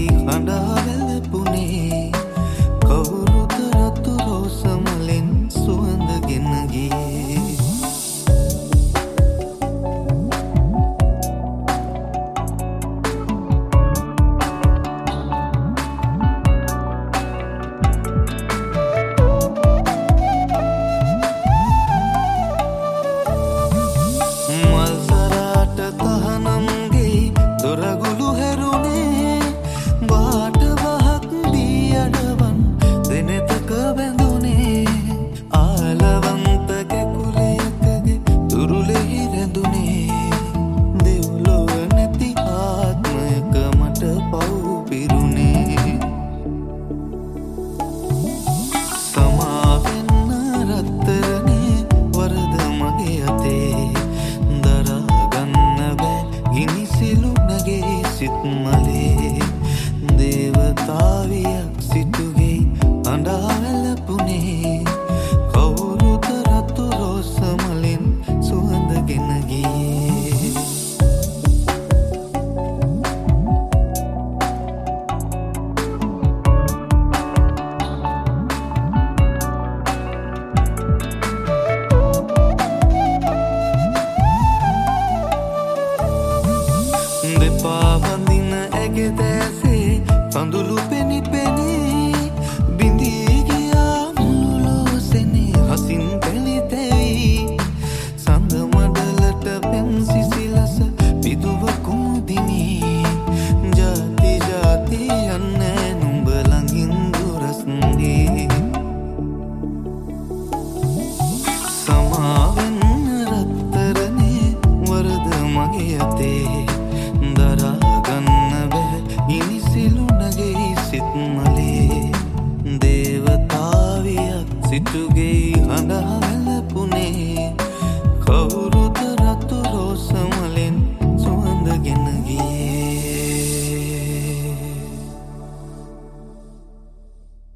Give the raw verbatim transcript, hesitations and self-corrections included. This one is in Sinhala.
හඬා වැළපුනේ කවුරුද රතු රෝසමලෙන් සුවඳගෙන ගියේ දේවතාවියක් සිටුගේ අඬා වැළපුනේ කවුරුද රතු රෝසමලෙන් සුවඳගෙන ගියේ දෙපා වඳින ඇගේ දැසේ කඳුළු පෙනි පෙනි බිඳී ගියා මුළු ලෝසෙනේ හසින් තෙලි තෙවි සඳ මඩලට පෙම් සිසිලස පිදුව කුමුදිනි ජාති ජාති යන්නේ නුඹ ළඟින් දුරස්නේ සමාවෙන්න රත්තරනේ වරද මගේ අතේ දරාගන්න බැහැ ඉනිසිලු නගේ සිත් මලේ දේවතාවියක් සිටුගේ හඬා වැළපුනේ